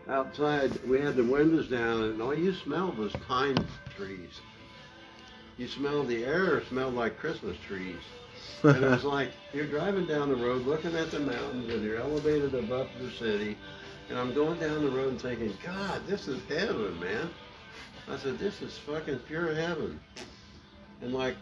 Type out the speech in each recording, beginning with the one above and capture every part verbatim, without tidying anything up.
outside, we had the windows down, and all you smelled was pine trees. You smelled the air smelled like Christmas trees. And it was like you're driving down the road looking at the mountains and you're elevated above the city. And I'm going down the road and thinking, God, this is heaven, man. I said, this is fucking pure heaven. And like,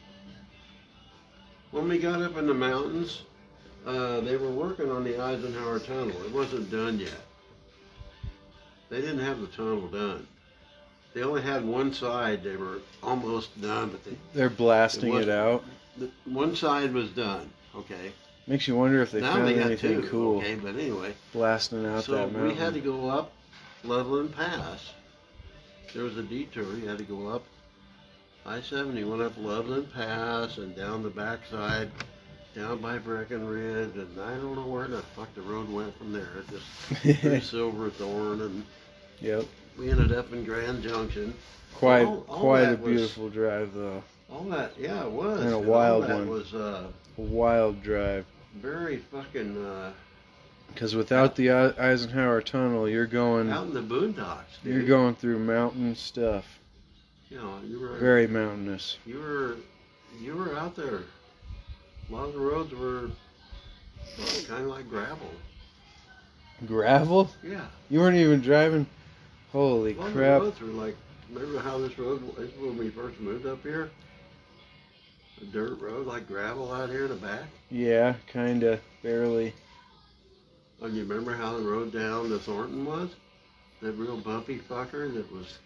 when we got up in the mountains, uh, they were working on the Eisenhower Tunnel. It wasn't done yet. They didn't have the tunnel done. They only had one side. They were almost done, but they, they're blasting it, it out. The, one side was done. Okay. Makes you wonder if they now found they got anything two. cool. Okay, but anyway, blasting out so that mountain. we had to go up Loveland Pass. There was a detour. You had to go up I seventy. Went up Loveland Pass and down the backside, down by Breckenridge, and I don't know where the fuck the road went from there. It just through Silverthorne, and yep. we ended up in Grand Junction. Quite, all, all quite a was, beautiful drive, though. All that, yeah, it was. And a and wild all that one. Was uh, a wild drive. Very fucking. Uh, Because without the Eisenhower Tunnel, you're going out in the boondocks. Dude. You're going through mountain stuff. You know, you were very mountainous. You were, you were out there. A lot of the roads were well, kind of like gravel. Gravel? Yeah. You weren't even driving. Holy a lot crap! Of the roads were like. Remember how this road was when we first moved up here? A dirt road, like gravel out here in the back. Yeah, kinda, barely. Oh, you remember how the road down to Thornton was? That real bumpy fucker that was.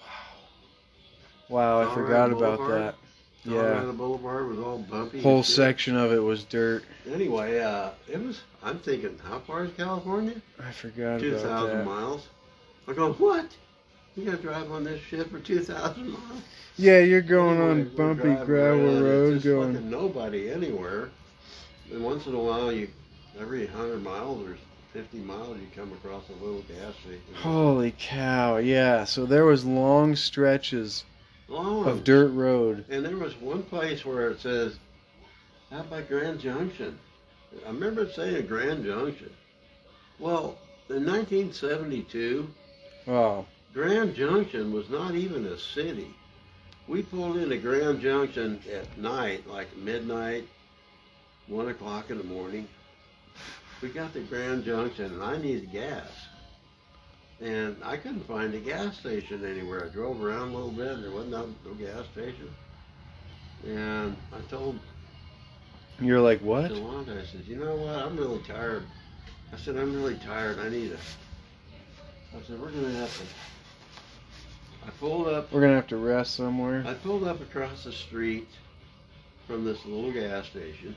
Wow. Wow, I forgot about that. Colorado Yeah. Boulevard was all bumpy. Whole section of it was dirt. Anyway, uh, it was. I'm thinking, how far is California? I forgot Two about that. thousand miles. I go, what? You gotta drive on this shit for two thousand miles? Yeah, you're going anyway, on bumpy gravel around, road, it's just going. fucking nobody anywhere. And once in a while, you every hundred miles or fifty miles, you come across a little gas station. Holy cow! Yeah, so there was long stretches long. of dirt road. And there was one place where it says, "Out by Grand Junction." I remember it saying Grand Junction. Well, in nineteen seventy-two, oh. Grand Junction was not even a city. We pulled into Grand Junction at night, like midnight, one o'clock in the morning. We got to Grand Junction, and I needed gas. And I couldn't find a gas station anywhere. I drove around a little bit, and there wasn't no, no gas station. And I told You're like, what? Delonte, I said, you know what, I'm really tired. I said, I'm really tired. I need a... I said, we're going to have to... I pulled up... We're going to have to rest somewhere. I pulled up across the street from this little gas station.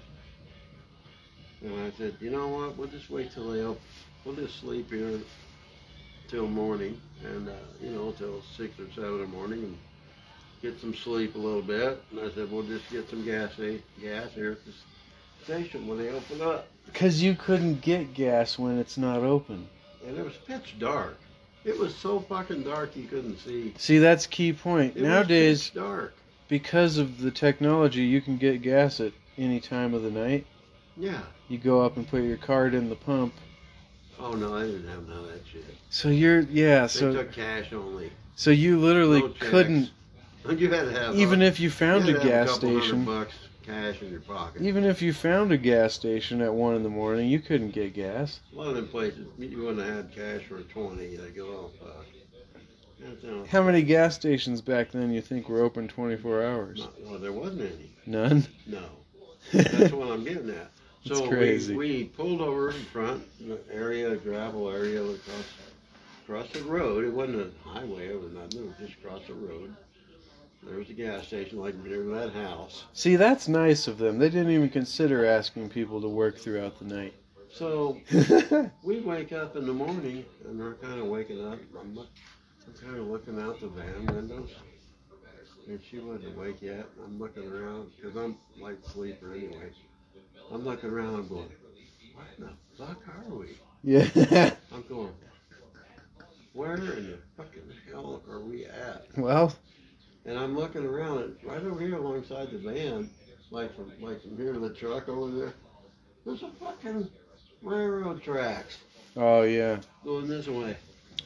And I said, you know what, we'll just wait till they open. We'll just sleep here till morning. And, uh, you know, till six or seven in the morning. And get some sleep a little bit. And I said, we'll just get some gas, gas here at the station when they open up. Because you couldn't get gas when it's not open. And it was pitch dark. It was so fucking dark you couldn't see. See, that's key point. It Nowadays, was pitch dark. Because of the technology, you can get gas at any time of the night. Yeah. You go up and put your card in the pump. Oh no, I didn't have none of that shit. So you're, yeah, they so... They took cash only. So you literally no couldn't... You had to have... Even a, if you found you a had to have gas a couple station... hundred bucks cash in your pocket. Even if you found a gas station at one in the morning, you couldn't get gas. A lot of them places, you wouldn't have had cash for a twenty. They go, oh fuck. How many gas stations back then you think were open twenty-four hours? No, well, there wasn't any. None? No. That's what I'm getting at. That's so crazy. We, we pulled over in front, in the area, a gravel area across, across the road. It wasn't a highway or nothing. It was just across the road. There was a gas station like near that house. See, that's nice of them. They didn't even consider asking people to work throughout the night. So we wake up in the morning, and we're kind of waking up. I'm, I'm kind of looking out the van windows, and she wasn't awake yet. I'm looking around, because I'm a light sleeper anyway. I'm looking around, I'm going, what the fuck are we? Yeah. I'm going, where in the fucking hell are we at? Well. And I'm looking around, and right over here alongside the van, like from, like from here to the truck over there, there's a fucking railroad tracks. Oh, yeah. Going this way.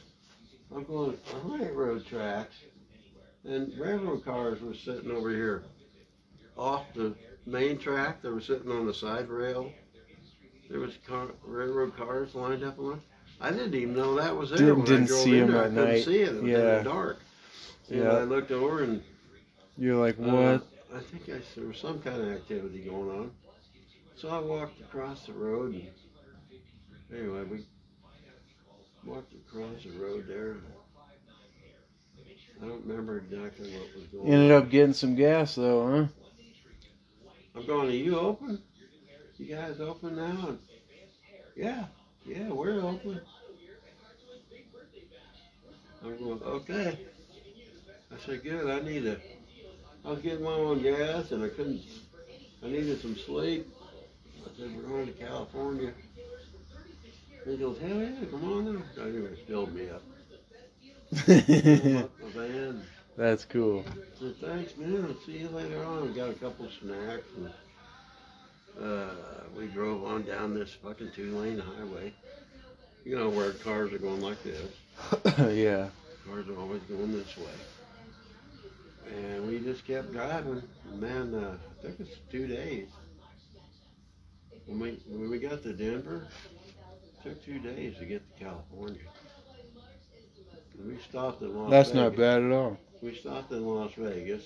I'm going on railroad tracks, and railroad cars were sitting over here off the main track. They were sitting on the side rail. There was car, railroad cars lined up on it. I didn't even know that was there Didn't, when didn't I drove see in them there. I at couldn't night. see it. It was Yeah. in the dark. And Yeah. I looked over and You're like, what? uh, I think I, there was some kind of activity going on. So I walked across the road, and anyway, we walked across the road there. I don't remember exactly what was going Ended on. up getting some gas though, huh? I'm going, are you open? You guys open now? And, yeah, yeah, we're open. I'm going, okay. I said, good, I need a, I was getting my own gas and I couldn't, I needed some sleep. I said, we're going to California. He goes, hell yeah, come on now. So anyway, filled me up. Filled up my van. That's cool. I said, thanks, man. I'll see you later on. We got a couple snacks. And, uh, we drove on down this fucking two-lane highway. You know where cars are going like this. Yeah. Cars are always going this way. And we just kept driving. Man, uh, it took us two days. When we, when we got to Denver, it took two days to get to California. And we stopped in Las That's Vegas. not bad at all. We stopped in Las Vegas.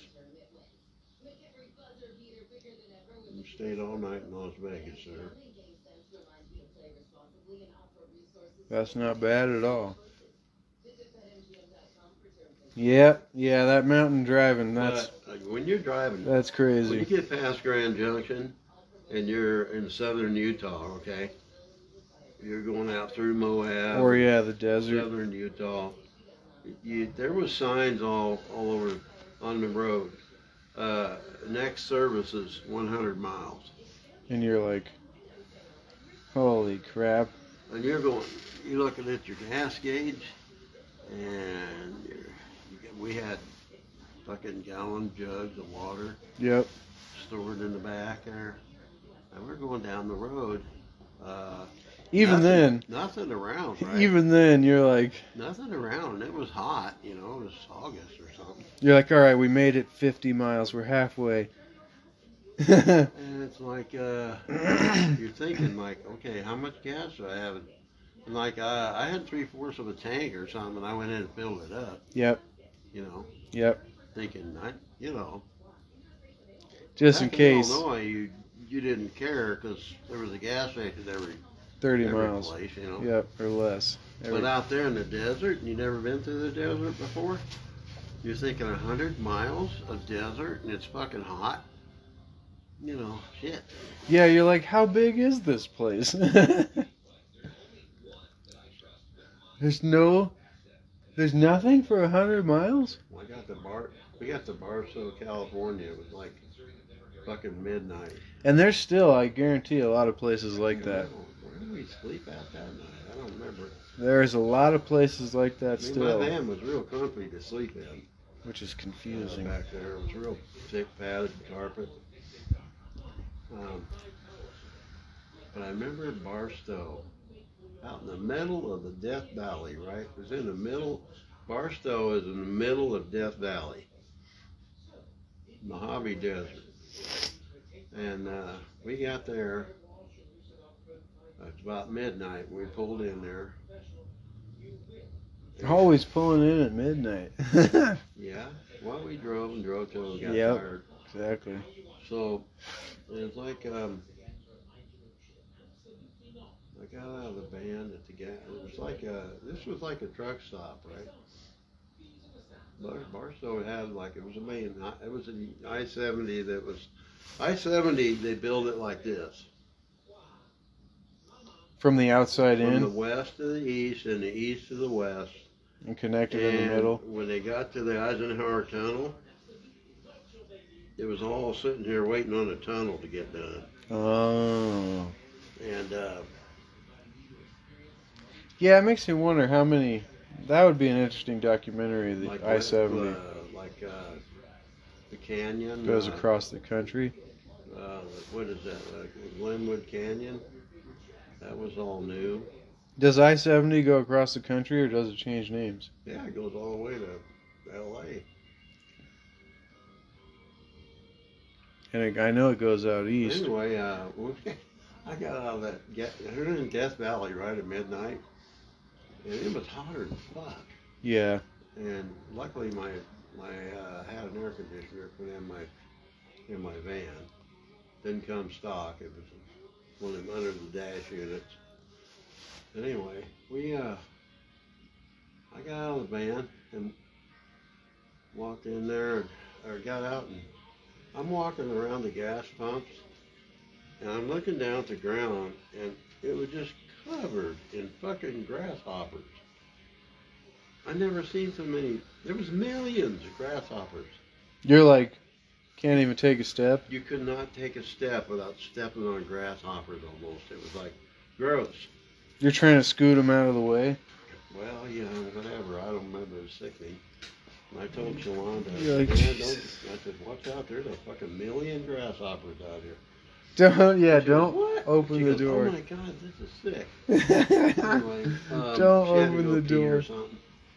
We stayed all night in Las Vegas there. That's not bad at all. Yeah, yeah, that mountain driving, that's But uh, when you're driving, that's when you crazy. get past Grand Junction and you're in southern Utah, okay? You're going out through Moab. Or yeah, the desert. Southern Utah. You, there was signs all, all over on the road. Uh, next service is one hundred miles. And you're like, holy crap. And you're going, you're looking at your gas gauge, and you're, you get, we had fucking gallon jugs of water Yep. stored in the back there. And we're going down the road. Uh, Even nothing, then, nothing around, right? even then, you're like, Nothing around. It was hot, you know, it was August or something. you're like, all right, we made it fifty miles. We're halfway. And it's like, uh, you're thinking, like, okay, how much gas do I have? And like, uh, I had three fourths of a tank or something, and I went in and filled it up. Yep. You know. Yep. Thinking, I, you know. Just in back case. In Illinois, you you didn't care because there was a gas station every thirty every miles. place, you know. Yep, or less. Every... But out there in the desert, and you never been through the desert before, you're thinking a hundred miles of desert, and it's fucking hot. You know, shit. Yeah, you're like, how big is this place? There's no, there's nothing for a hundred miles. I got the bar. We got to Barstow, California. It was like fucking midnight. And there's still, I guarantee, a lot of places like I that. know. Where did we sleep at that night? I don't remember. There's a lot of places like that I mean, still, my van was real comfy to sleep in. which is Uh, confusing. back there, it was real thick padded carpet. Um, but I remember Barstow, out in the middle of the Death Valley, right? It was in the middle. Barstow is in the middle of Death Valley, Mojave Desert. And uh, we got there, it's about midnight, we pulled in there. Always pulling in at midnight. Yeah, well, we drove and drove till we got Yep. tired. Exactly. So, it's like, um, I got out of the van at the gas. It was like a, this was like a truck stop, right? Bar, Barstow had like, it was a main, it was an I seventy that was, I seventy, they built it like this. From the outside From in the west to the east and the east to the west. and connected And in the middle. when they got to the Eisenhower Tunnel, it was all sitting here waiting on the tunnel to get done. Oh. And, uh, Yeah, it makes me wonder how many. That would be an interesting documentary. The like I seventy Uh, like uh, the canyon goes uh, across the country. Uh, what is that? Like Glenwood Canyon. That was all new. Does I seventy go across the country or does it change names? Yeah, it goes all the way to L A. And I know it goes out east. Anyway, uh, I got out of that. We were in Death Valley right at midnight, and it was hotter than fuck. Yeah. And luckily, my my uh, had an air conditioner put in my in my van. Didn't come stock. It was one of them under the dash units. Anyway, we uh, I got out of the van and walked in there, and, or got out, and I'm walking around the gas pumps, and I'm looking down at the ground, and it was just covered in fucking grasshoppers. I never seen so many. There was millions of grasshoppers. You're like, can't even take a step? You could not take a step without stepping on grasshoppers almost. It was like gross. You're trying to scoot them out of the way? Well, you know, whatever. I don't remember. It was sickening. And I told Shalonda, Like, man, don't, I said, watch out. There's a fucking million grasshoppers out here. Don't, yeah, She don't goes, what? open She the goes, door. Oh my God, this is sick. Anyway, um, Don't she had to open go the pee or door. something.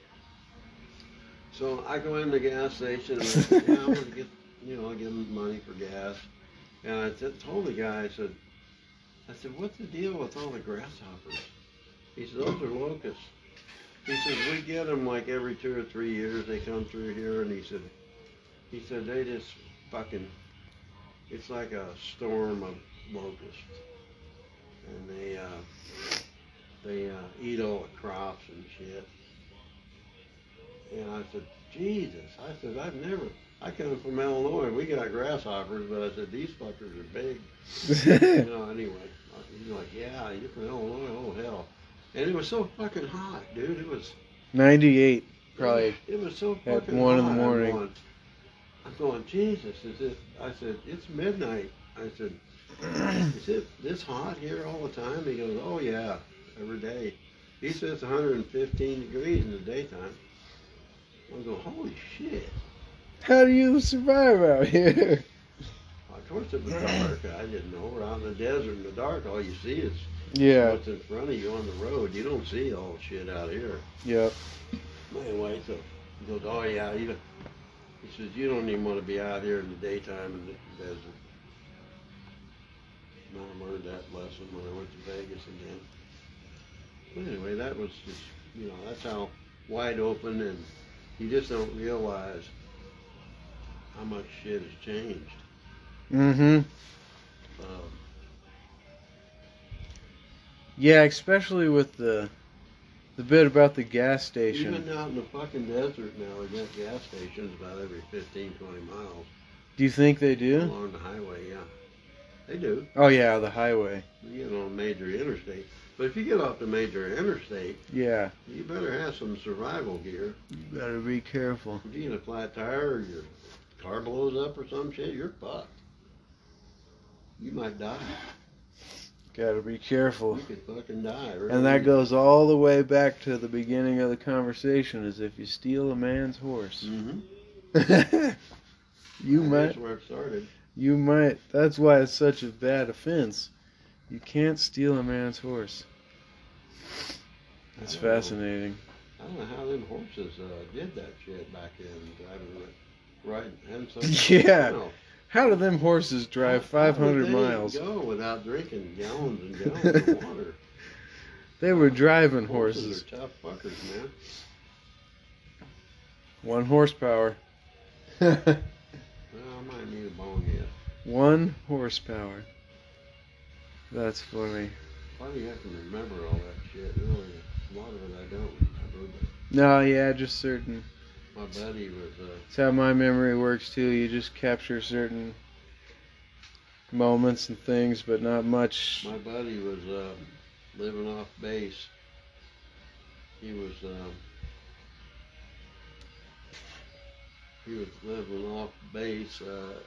So I go in the gas station and I said, yeah, I'm gonna get, you know, I give them money for gas. And I t- told the guy, I said, I said, what's the deal with all the grasshoppers? He said, those are locusts. He said, we get them like every two or three years. They come through here, and he said, he said they just fucking, it's like a storm of locusts, and they uh, they uh, eat all the crops and shit. And I said, Jesus, I said, I've never, I come from Illinois, we got grasshoppers, but I said, these fuckers are big. You know, anyway, he's like, yeah, you're from Illinois, oh hell. And it was so fucking hot, dude, it was. ninety-eight, probably. It was, it was so at fucking one hot. in the morning. I'm going, I'm going, Jesus, is it, I said, it's midnight. I said, is it this hot here all the time? He goes, oh yeah, every day. He says it's one hundred fifteen degrees in the daytime. I go, holy shit. How do you survive out here? Of course it was dark. I didn't know. We're out in the desert in the dark. All you see is Yeah. what's in front of you on the road. You don't see all the shit out here. Yep. Anyway, so he goes, oh yeah, you don't, he says, you don't even want to be out here in the daytime in the desert. Mom learned that lesson when I went to Vegas again. But anyway, that was just, you know, that's how wide open, and you just don't realize how much shit has changed. Mm-hmm. Um, Yeah, especially with the the bit about the gas station. even out in the fucking desert now, they got gas stations about every fifteen, twenty miles Do you think they do? along the highway, yeah. They do. Oh yeah, the highway. You get on a major interstate. But if you get off the major interstate, Yeah. you better have some survival gear. You better be careful. If you get a flat tire or your car blows up or some shit, you're fucked. You might die. Gotta be careful. You could fucking die. Really. And that goes all the way back to the beginning of the conversation, is if you steal a man's horse. Mm-hmm. You That's might. where it started. You might. That's why it's such a bad offense. You can't steal a man's horse. It's I don't know. fascinating. I don't know how them horses uh, did that shit back then, driving, riding, and so. Yeah. You know, How do them horses drive how- five how would hundred they miles? Go without drinking gallons and gallons of water. They were driving Horses horses. are tough fuckers, man. One horsepower. Well, I might need a bone yet. One horsepower. That's funny. Why do you have to remember all that shit? Really, a lot of it I don't remember. But No, yeah, just certain. my buddy was. Uh, That's how my memory works too. You just capture certain moments and things, but not much. My buddy was uh, living off base. He was um, he was living off base uh,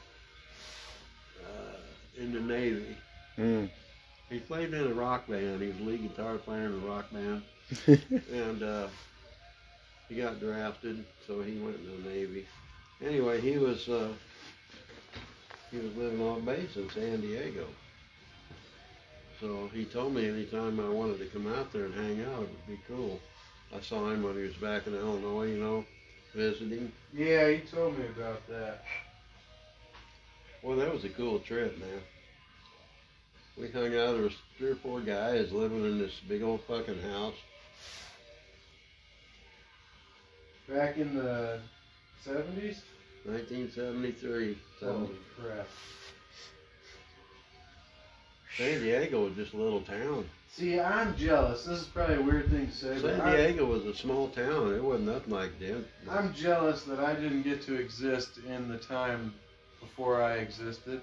uh, in the Navy. Mm. He played in a rock band. He was a lead guitar player in a rock band, and uh, he got drafted, so he went in the Navy. Anyway, he was uh, he was living off base in San Diego. So he told me anytime I wanted to come out there and hang out, it would be cool. I saw him when he was back in Illinois, you know, visiting. Yeah, he told me about that. Well, that was a cool trip, man. We hung out. There was three or four guys living in this big old fucking house. Back in the seventies? nineteen seventy-three. Holy crap. San Diego was just a little town. See, I'm jealous. This is probably a weird thing to say, but San Diego was a small town. It wasn't nothing like Denver. I'm jealous that I didn't get to exist in the time before I existed.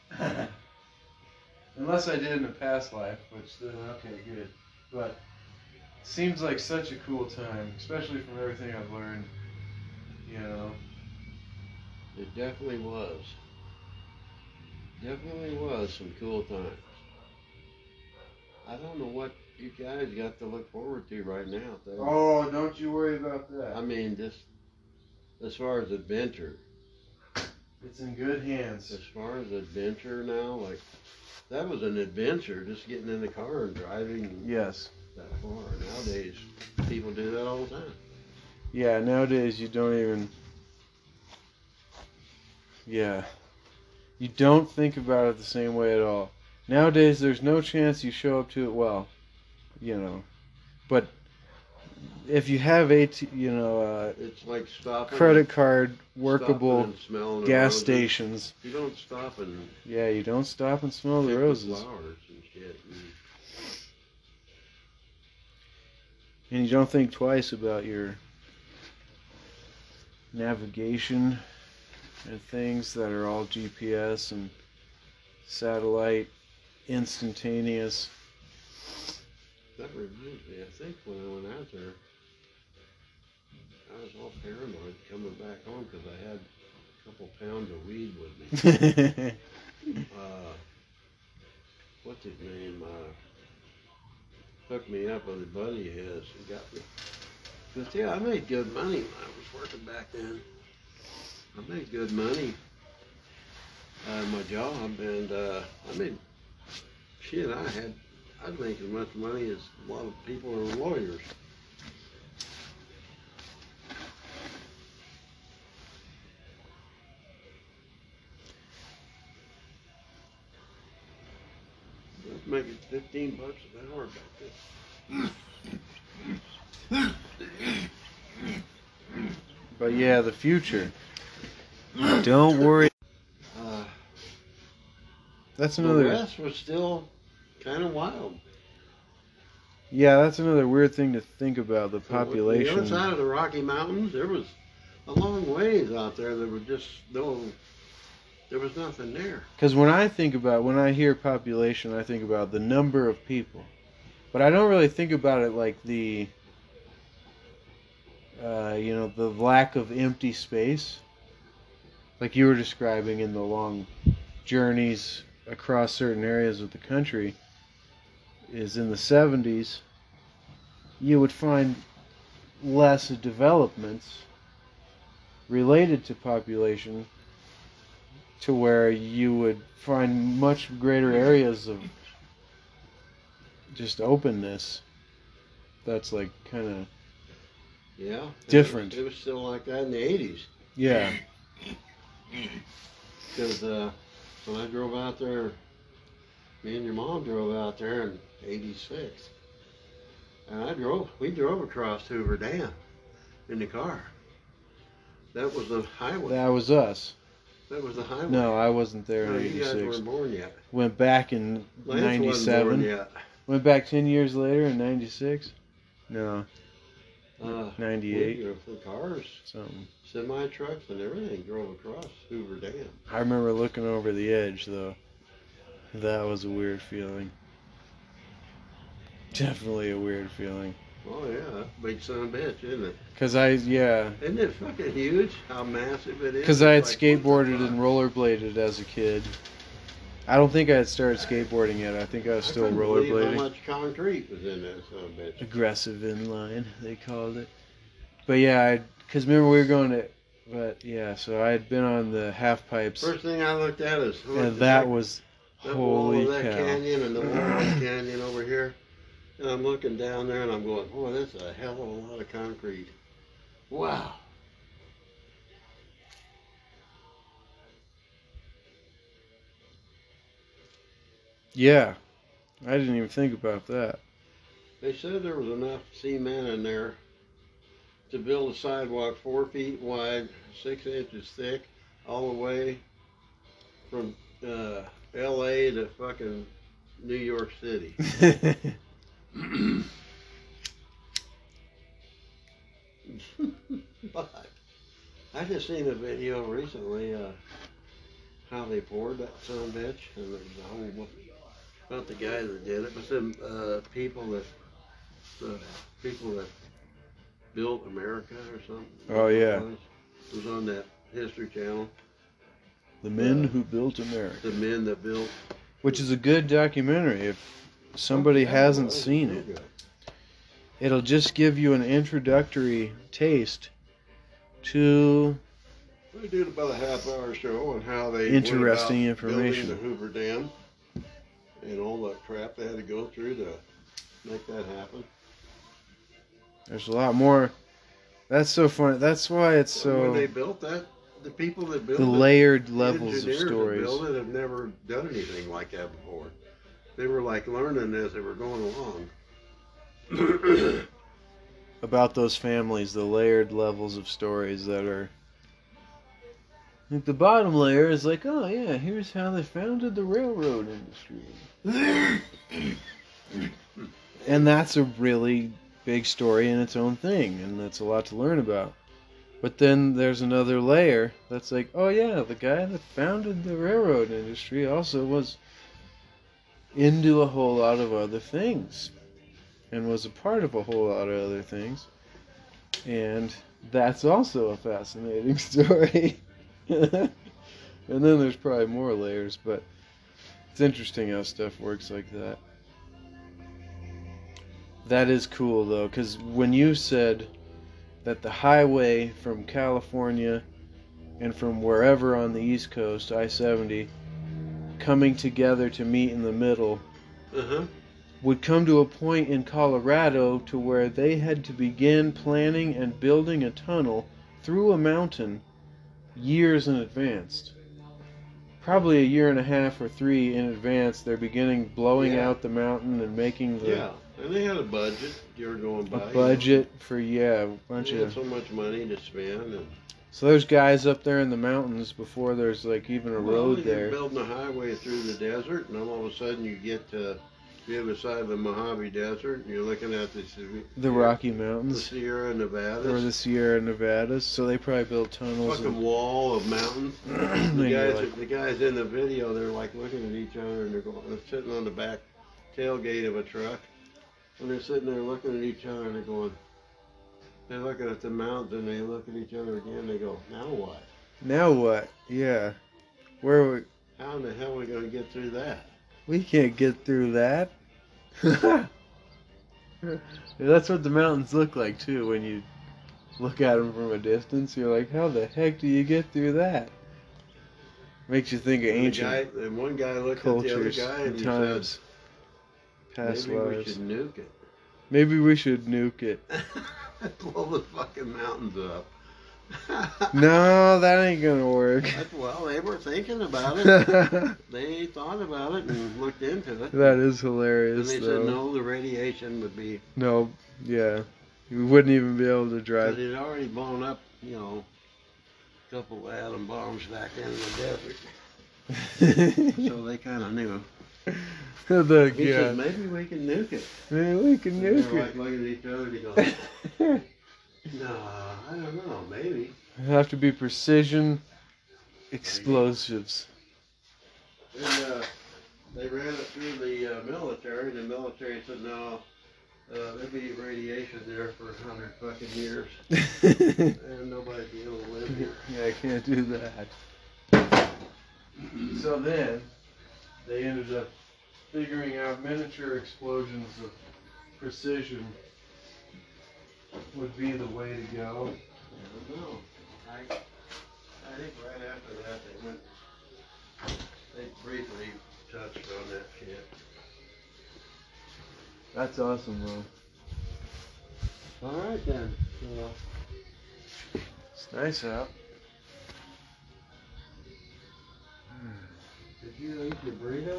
Unless I did in a past life, which then, okay, good. But seems like such a cool time, especially from everything I've learned, you know. It definitely was. Definitely was some cool times. I don't know what you guys got to look forward to right now, though. Oh, don't you worry about that. I mean, just as far as adventure. It's in good hands. As far as adventure now, like, that was an adventure, just getting in the car and driving Yes. that far. Nowadays, people do that all the time. Yeah, nowadays you don't even... Yeah. You don't think about it the same way at all. Nowadays, there's no chance you show up to it well, you know. But if you have a, you know, uh, It's like stopping. credit card workable stopping and smelling the gas roses. stations, You don't stop and yeah, you don't stop and smell the pick roses, flowers and shit. And and you don't think twice about your navigation and things that are all G P S and satellite, instantaneous. that reminds me, I think when I went out there, I was all paranoid coming back home because I had a couple pounds of weed with me. uh, what's his name? Uh, hooked me up with a buddy of his and got me. But yeah, I made good money when I was working back then. I made good money at my job, and uh, I made shit. I had I'd make as much money as a lot of people who are lawyers. I was making fifteen bucks an hour back then. But yeah, the future. Don't worry. Uh, That's the another. rest was still kind of wild. Yeah, that's another weird thing to think about. The The other population. side of the Rocky Mountains, there was a long ways out there. There was just no. There was nothing there. Because when I think about, when I hear population, I think about the number of people. But I don't really think about it like the, uh, you know, the lack of empty space. Like you were describing in the long journeys across certain areas of the country, is in the seventies, you would find less developments related to population, to where you would find much greater areas of just openness. That's like kind of Yeah. different. It was, it was still like that in the eighties. Yeah. Because uh, when I drove out there, me and your mom drove out there in eighty-six. And I drove, we drove across Hoover Dam in the car. That was the highway. That was us. That was the highway. No, I wasn't there No, in you guys eighty-six. weren't born yet. Went back in Lance wasn't born ninety-seven. yet. Went back ten years later in ninety-six. No, Uh, ninety-eight. We drove the cars, Something. semi trucks, and everything drove across Hoover Dam. I remember looking over the edge though. That was a weird feeling. Definitely a weird feeling. Oh yeah, that's a big son of a bitch, isn't it? Cause I yeah. Isn't it fucking huge? How massive it is? Because I had It's like, what the skateboarded fuck? and rollerbladed as a kid. I don't think I had started skateboarding yet. I think I was still I couldn't believe rollerblading. how much concrete was in that son of a bitch. Aggressive inline, they called it. But yeah, I because remember we were going to, but yeah, so I had been on the half pipes, First thing I looked at is, how much and is that was That wall Holy of that cow. canyon and the wall of that canyon over here. And I'm looking down there and I'm going, boy, that's a hell of a lot of concrete. Wow. Yeah, I didn't even think about that. They said there was enough cement in there to build a sidewalk four feet wide, six inches thick, all the way from uh, L A to fucking New York City. But I just seen a video recently uh, how they poured that son of a bitch, and there's a whole book about the guy that did it, but some uh, people that the people that built America or something. Oh, yeah. It was, it was on that History Channel. The Men Uh, Who Built America. The men that built. Which is a good documentary if somebody Oh, yeah, hasn't well, seen real it. good. It'll just give you an introductory taste to They did about a half hour show on how they Interesting went about information. building the Hoover Dam and all that crap they had to go through to make that happen. There's a lot more. That's so funny. That's why it's And when they so built that, the people that built the it, layered the levels of engineers that stories. built it have never done anything like that before. They were like learning as they were going along. About those families, the layered levels of stories that are. Like the bottom layer is like, oh yeah, here's how they founded the railroad industry. And that's a really big story in its own thing, and that's a lot to learn about. But then there's another layer that's like, oh yeah, the guy that founded the railroad industry also was into a whole lot of other things, and was a part of a whole lot of other things. And that's also a fascinating story. And then there's probably more layers, but it's interesting how stuff works like that. That is cool, though, because when you said that the highway from California and from wherever on the East Coast, I seventy, coming together to meet in the middle, Uh-huh. would come to a point in Colorado to where they had to begin planning and building a tunnel through a mountain years in advance. Probably a year and a half or three in advance, they're beginning blowing Yeah. out the mountain and making the Yeah, and they had a budget. You were going by. a you budget for yeah a know. bunch They had of. so much money to spend. And, So there's guys up there in the mountains before there's like even a well, road you're there. building a highway through the desert, and then all of a sudden you get to the other side of the Mojave Desert, and you're looking at the The Rocky the Mountains Sierra Nevada, or the Sierra Nevadas. So they probably built tunnels. fucking And, wall of mountains. and The you're guys, like, the guys in the video, they're like looking at each other, and they're going, they're sitting on the back tailgate of a truck, and they're sitting there looking at each other, and they're going, they're looking at the mountains, and they look at each other again. They go, now what? now what? Yeah, where we, How in the hell are we going to get through that? we can't get through that. That's what the mountains look like too when you look at them from a distance. You're like, how the heck do you get through that? Makes you think of And the ancient guy, and one guy looked at the other cultures guy, and and he times, said, past maybe we lives. should nuke it. Maybe we should nuke it. Blow the fucking mountains up. No, that ain't gonna work. That's, well, they were thinking about it. They thought about it and looked into it. That is And hilarious, they though. said no, the radiation would be. No, yeah. You wouldn't even be able to Because drive. it had already blown up, you know, a couple of atom bombs back in the desert. So they kind of knew. the, He yeah. said, maybe we can nuke it. Maybe we can And they nuke were it. like looking at each other and he goes, no, I don't know, maybe. It'd have to be precision explosives. And uh, they ran it through the uh, military, and the military said, no, uh, there'd be radiation there for a hundred fucking years, and nobody'd be able to live here. Yeah, I can't do that. So then, they ended up figuring out miniature explosions of precision would be the way to go. I don't know. I, I think right after that they went, they briefly touched on that kit. That's awesome, though. All right then. So, It's nice out. did you eat your burrito?